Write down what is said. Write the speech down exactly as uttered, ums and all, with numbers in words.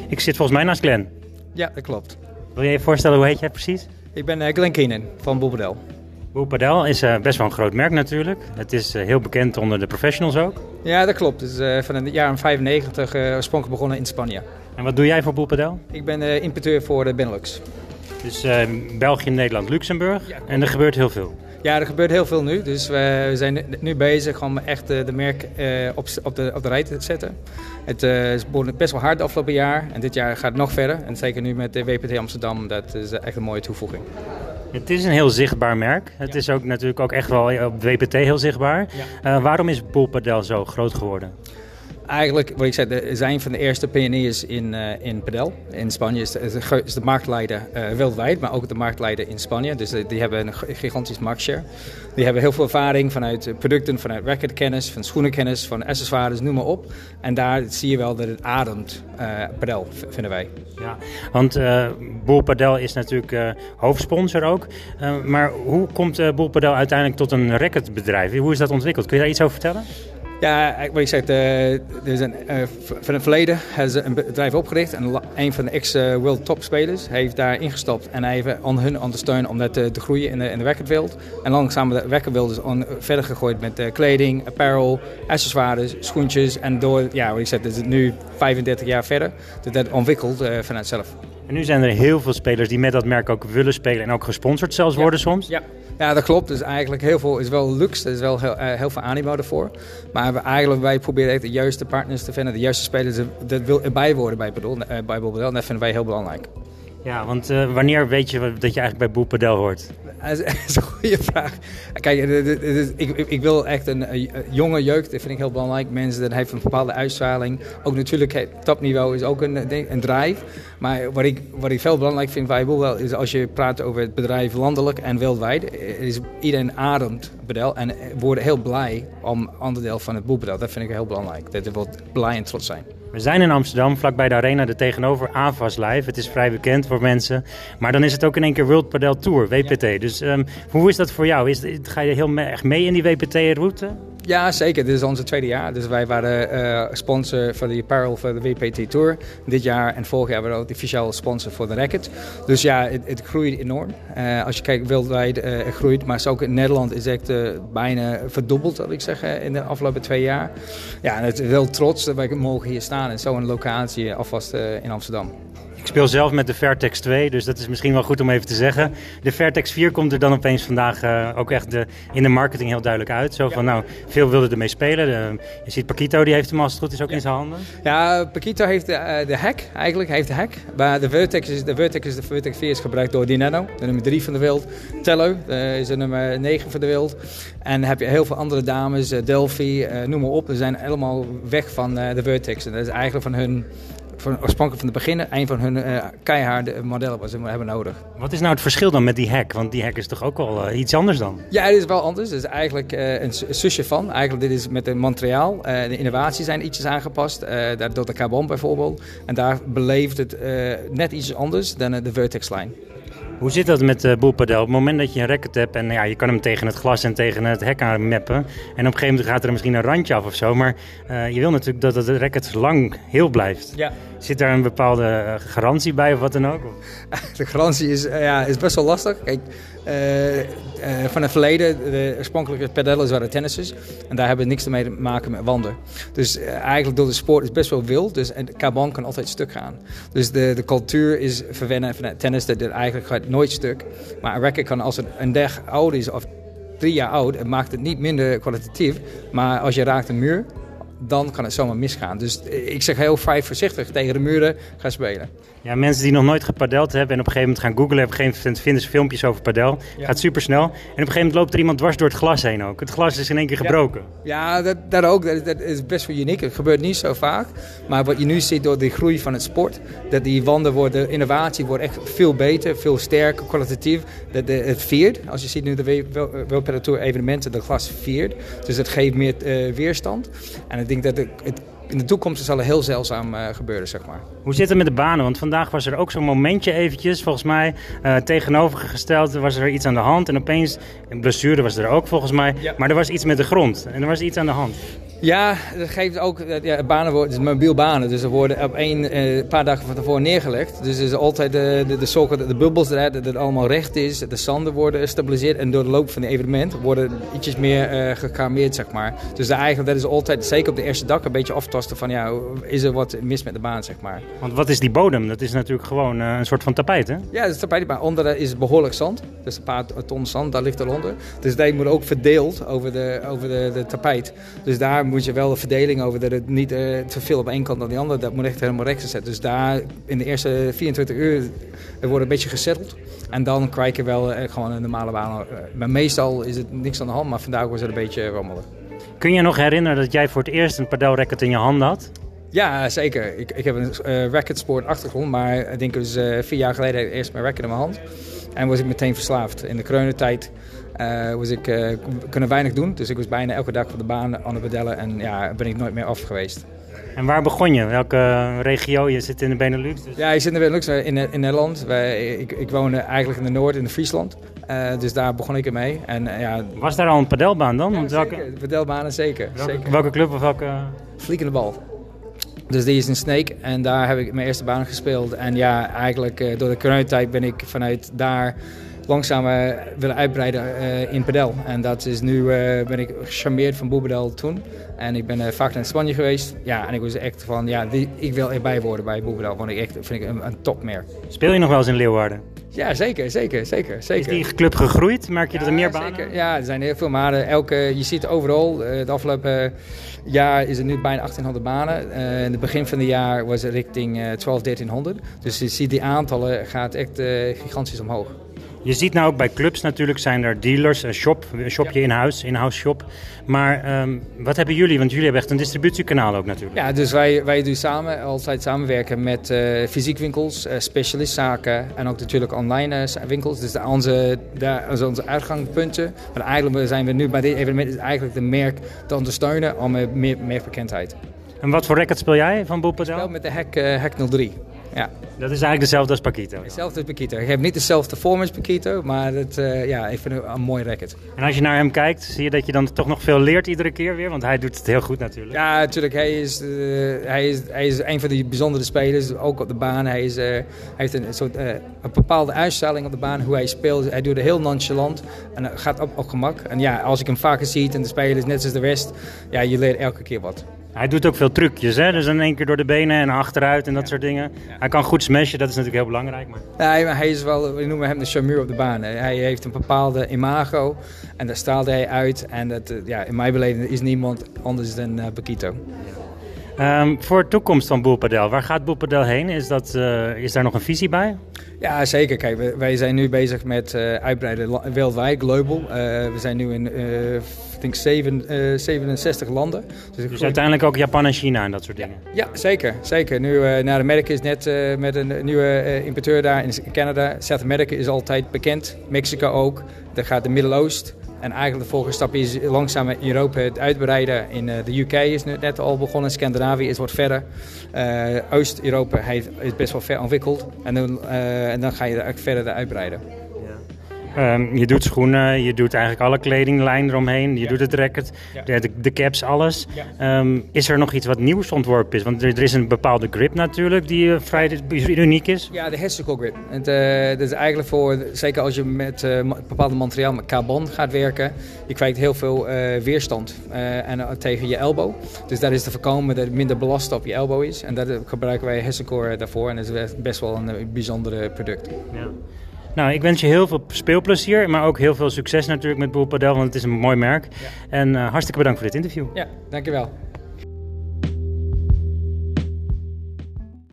Ik zit volgens mij naast Glenn. Ja, dat klopt. Wil je je voorstellen, hoe heet jij precies? Ik ben uh, Glenn Keenan van Boel Padel. Boel Padel is uh, best wel een groot merk natuurlijk. Het is uh, heel bekend onder de professionals ook. Ja, dat klopt. Het is uh, van het jaar vijfennegentig uh, oorspronkelijk begonnen in Spanje. En wat doe jij voor Boel Padel? Ik ben uh, importeur voor de Benelux. Dus uh, België, Nederland, Luxemburg. Ja, en er gebeurt heel veel. Ja, er gebeurt heel veel nu. Dus we zijn nu bezig om echt de merk uh, op, op, de, op de rij te zetten. Het uh, is best wel hard het afgelopen jaar. En dit jaar gaat het nog verder. En zeker nu met de W P T Amsterdam, dat is echt een mooie toevoeging. Het is een heel zichtbaar merk. Het ja. is ook natuurlijk ook echt wel op W P T heel zichtbaar. Ja. Uh, waarom is Boel Padel zo groot geworden? Eigenlijk, wat ik zei, we zijn van de eerste pioniers in, uh, in padel. In Spanje is de, is de marktleider uh, wereldwijd, maar ook de marktleider in Spanje. Dus die, die hebben een gigantisch marktshare. Die hebben heel veel ervaring vanuit producten, vanuit racketkennis, van schoenenkennis, van accessoires, noem maar op. En daar zie je wel dat het ademt, uh, padel, vinden wij. Ja, want uh, Boel Padel is natuurlijk uh, hoofdsponsor ook. Uh, maar hoe komt uh, Boel Padel uiteindelijk tot een racketbedrijf? Hoe is dat ontwikkeld? Kun je daar iets over vertellen? Ja, wat ik zeg, uh, er is een, uh, van het verleden hebben ze een bedrijf opgericht en een van de ex-world top spelers heeft daar ingestapt en hij heeft aan hun ondersteund om dat te, te groeien in de, in de racketwereld. En langzaam de racketwereld is on, verder gegooid met uh, kleding, apparel, accessoires, schoentjes en door, ja, wat ik zeg, is het nu vijfendertig jaar verder, dat dat ontwikkelt uh, vanuit zelf. En nu zijn er heel veel spelers die met dat merk ook willen spelen en ook gesponsord zelfs ja. worden soms. Ja. Ja, dat klopt. Dus eigenlijk heel veel is wel luxe. Er is wel heel, uh, heel veel animo ervoor. Maar we, eigenlijk wij proberen echt de juiste partners te vinden, de juiste spelers dat wil erbij worden bij Boel uh, bij Boel Padel. En dat vinden wij heel belangrijk. Ja, want uh, wanneer weet je dat je eigenlijk bij Boel Padel hoort? Dat is een goede vraag. Kijk, ik, ik wil echt een, een jonge jeugd, dat vind ik heel belangrijk. Mensen, dat heeft een bepaalde uitstraling. Ook natuurlijk, topniveau is ook een, een drive. Maar wat ik, wat ik veel belangrijk vind bij Boel is als je praat over het bedrijf landelijk en wereldwijd. Is iedereen ademt Padel en wordt heel blij om onderdeel van het Boel Padel. Dat vind ik heel belangrijk. Dat we wordt blij en trots zijn. We zijn in Amsterdam, vlakbij de Arena, er tegenover A V A S Live. Het is vrij bekend voor mensen. Maar dan is het ook in één keer World Padel Tour, W P T. Ja. Dus um, hoe is dat voor jou? Is, ga je heel me- echt mee in die W P T-route? Ja, zeker. Dit is onze tweede jaar. Dus wij waren uh, sponsor voor de apparel voor de W P T Tour dit jaar. En vorig jaar waren we ook de officiële sponsor voor de racket. Dus ja, het, het groeit enorm. Uh, als je kijkt wereldwijd, uh, het groeit. Maar ook in Nederland is het uh, bijna verdubbeld, wil ik zeggen, in de afgelopen twee jaar. Ja, en het is wel trots dat wij mogen hier staan in zo'n locatie, alvast uh, in Amsterdam. Ik speel zelf met de Vertex twee, dus dat is misschien wel goed om even te zeggen. De Vertex vier komt er dan opeens vandaag uh, ook echt de, in de marketing heel duidelijk uit. Zo van, ja. nou, veel wilden ermee spelen. De, je ziet Paquito, die heeft hem als het goed is ook ja. in zijn handen. Ja, Paquito heeft de, uh, de hack, eigenlijk heeft de hack. Maar de Vertex is de, Vertex is de Vertex vier is gebruikt door Dineno, de nummer drie van de wereld. Tello uh, is de nummer negen van de wereld. En dan heb je heel veel andere dames, uh, Delphi, uh, noem maar op. Ze zijn helemaal weg van uh, de Vertex. En dat is eigenlijk van hun... Van, oorspronkelijk van het begin, een van hun uh, keiharde modellen wat ze hebben nodig. Wat is nou het verschil dan met die hack? Want die hack is toch ook wel uh, iets anders dan? Ja, het is wel anders. Het is eigenlijk uh, een zusje van. Eigenlijk dit is met een Montreal. Uh, de innovaties zijn ietsjes aangepast. Uh, door de carbon bijvoorbeeld. En daar beleeft het uh, net iets anders dan uh, de Vertex-lijn. Hoe zit dat met uh, Boel Padel? Op het moment dat je een racket hebt en ja, je kan hem tegen het glas en tegen het hek aan mappen. En op een gegeven moment gaat er misschien een randje af of zo. Maar uh, je wil natuurlijk dat het racket lang heel blijft. Ja. Zit daar een bepaalde uh, garantie bij of wat dan ook? De garantie is, uh, ja, is best wel lastig. Kijk, uh, uh, van het verleden, de oorspronkelijke padellen waren tennissers. En daar hebben we niks mee te maken met wanden. Dus uh, eigenlijk door de sport is best wel wild. Dus en carbon kan altijd stuk gaan. Dus de, de cultuur is verwennen van het tennis dat het eigenlijk gaat nooit stuk. Maar een racket kan als het een dag oud is of drie jaar oud, het maakt het niet minder kwalitatief. Maar als je raakt een muur, dan kan het zomaar misgaan. Dus ik zeg heel vrij voorzichtig tegen de muren gaan spelen. Ja, mensen die nog nooit gepadeld hebben en op een gegeven moment gaan googlen, op een gegeven moment vinden ze filmpjes over padel. Ja. Gaat super snel. En op een gegeven moment loopt er iemand dwars door het glas heen ook. Het glas is in één keer gebroken. Ja, ja dat, dat ook. Dat, dat is best wel uniek. Het gebeurt niet zo vaak. Maar wat je nu ziet door de groei van het sport, dat die wanden worden, de innovatie wordt echt veel beter, veel sterker, kwalitatief. Dat de, het veert. Als je ziet nu de World Padel Tour evenementen, dat glas veert. Dus dat geeft meer uh, weerstand. En ik denk dat het, het in de toekomst zal er heel zeldzaam uh, gebeuren, zeg maar. Hoe zit het met de banen? Want vandaag was er ook zo'n momentje eventjes, volgens mij, uh, tegenovergesteld was er iets aan de hand. En opeens, een blessure was er ook volgens mij, ja. Maar er was iets met de grond en er was iets aan de hand. Ja, dat geeft ook, ja, banen worden, het is mobiel banen, dus er worden op één eh, paar dagen van tevoren neergelegd. Dus er is altijd de, de, de, zorgen dat de bubbels eruit, dat het allemaal recht is, de zanden worden gestabiliseerd en door de loop van het evenement worden ietsjes meer uh, gekalmeerd, zeg maar. Dus daar eigenlijk, dat is altijd, zeker op de eerste dag, een beetje aftasten van, ja, is er wat mis met de baan, zeg maar. Want wat is die bodem? Dat is natuurlijk gewoon uh, een soort van tapijt, hè? Ja, dat is tapijt, maar onder is behoorlijk zand. Dus een paar ton zand, daar ligt eronder. Dus die moet ook verdeeld over de, over de, de tapijt. Dus daar moet je wel de verdeling over, dat het niet uh, te veel op één kant dan die andere, dat moet echt helemaal recht gezet. Dus daar in de eerste vierentwintig uur er wordt een beetje gesetteld. En dan krijg je wel uh, gewoon een normale baan. Uh, maar meestal is het niks aan de hand, maar vandaag was het een beetje rommelig. Kun je nog herinneren dat jij voor het eerst een padelracket in je handen had? Ja, zeker. Ik, ik heb een uh, racketsport achtergrond, maar ik denk dus uh, vier jaar geleden had ik eerst mijn racket in mijn hand. En was ik meteen verslaafd. In de coronatijd uh, was ik, uh, kunnen weinig doen, dus ik was bijna elke dag op de baan aan het pedellen en ja, ben ik nooit meer af geweest. En waar begon je? Welke regio? Je zit in de Benelux? Dus... Ja, ik zit in de Benelux, in, in Nederland. Wij, ik, ik woon eigenlijk in de Noord, in de Friesland. Uh, dus daar begon ik ermee. En, uh, ja, was daar al een padelbaan dan? Ja, welke... zeker. Padelbanen zeker. Welke, zeker. welke club of welke? Vliegende Bal. Dus die is in Sneek en daar heb ik mijn eerste baan gespeeld. En ja, eigenlijk uh, door de coronatijd ben ik vanuit daar langzaam uh, willen uitbreiden uh, in padel. En dat is nu, uh, ben ik gecharmeerd van Boepadel toen. En ik ben uh, vaak naar Spanje geweest. Ja, en ik was echt van, ja, die, ik wil erbij worden bij Boepadel. Want ik echt vind ik een, een topmerk. Speel je nog wel eens in Leeuwarden? Ja, zeker, zeker, zeker, zeker. Is die club gegroeid? Merk je ja, dat er meer banen? Zeker. Ja, er zijn heel veel banen. Elke, je ziet overal, uh, het afgelopen jaar is er nu bijna achttienhonderd banen. Uh, in het begin van het jaar was het richting uh, twaalf, dertienhonderd. Dus je ziet die aantallen gaat echt uh, gigantisch omhoog. Je ziet nou ook bij clubs natuurlijk zijn er dealers, een shop, een shopje ja. in huis, in-house shop. Maar um, wat hebben jullie? Want jullie hebben echt een distributiekanaal ook natuurlijk. Ja, dus wij, wij doen samen, altijd samenwerken met uh, fysiekwinkels, uh, specialistzaken en ook natuurlijk online uh, winkels. Dus de, onze, de, onze uitgangspunten. Maar eigenlijk zijn we nu bij dit evenement is eigenlijk de merk te ondersteunen om uh, meer merkbekendheid. En wat voor racket speel jij van Boepadel? Ik speel met de Hack, uh, Hack nul drie. Ja. Dat is eigenlijk dezelfde als Paquito. Hetzelfde als Paquito. Ik heb niet dezelfde vorm als Paquito, maar het, uh, ja, ik vind het een mooi racket. En als je naar hem kijkt, zie je dat je dan toch nog veel leert iedere keer weer? Want hij doet het heel goed natuurlijk. Ja, natuurlijk. Hij is, uh, hij is, hij is een van die bijzondere spelers, ook op de baan. Hij, is, uh, hij heeft een, soort, uh, een bepaalde uitstraling op de baan, hoe hij speelt. Hij doet het heel nonchalant en gaat op, op gemak. En ja, als ik hem vaker zie en de spelers net zoals de rest, ja, je leert elke keer wat. Hij doet ook veel trucjes, hè? Dus in één keer door de benen en achteruit en dat ja. soort dingen. Ja. Hij kan goed smashen, dat is natuurlijk heel belangrijk. Maar... Ja, hij is wel, we noemen hem de charmeur op de baan. Hij heeft een bepaalde imago en daar straalt hij uit. En dat, ja, in mijn beleving is niemand anders dan uh, Paquito. Um, voor de toekomst van Boepadel, waar gaat Boepadel heen? Is, dat, uh, is daar nog een visie bij? Ja, zeker. Kijk, wij zijn nu bezig met uh, uitbreiden wereldwijd, global. Uh, we zijn nu in uh, ik denk zeven, uh, zevenenzestig landen. Dus, dus uiteindelijk ook Japan en China en dat soort dingen? Ja, ja zeker. zeker. Nu uh, naar Amerika is net uh, met een nieuwe uh, importeur daar in Canada. South America is altijd bekend. Mexico ook. Dan gaat de Midden-Oosten. En eigenlijk de volgende stap is langzaam in Europa het uitbreiden. In uh, de U K is nu net al begonnen, Scandinavië is wat verder. Uh, Oost-Europa is best wel ver ontwikkeld. En dan, uh, en dan ga je er eigenlijk verder uitbreiden. Ja. Um, je doet schoenen, je doet eigenlijk alle kledinglijn eromheen, je ja. doet het racket, ja. de, de caps, alles. Ja. Um, is er nog iets wat nieuws ontworpen is? Want er, er is een bepaalde grip natuurlijk die uh, vrij uniek is. Ja, de Hessico grip. Het, uh, dat is eigenlijk voor, zeker als je met uh, bepaalde materiaal, met carbon gaat werken, je krijgt heel veel uh, weerstand uh, en, uh, tegen je elbow. Dus dat is te voorkomen dat het minder belast op je elbow is. En daar gebruiken wij Hessico daarvoor en dat is best wel een uh, bijzonder product. Ja. Nou, ik wens je heel veel speelplezier, maar ook heel veel succes natuurlijk met Boepadel, want het is een mooi merk. Ja. En uh, hartstikke bedankt voor dit interview. Ja, dankjewel.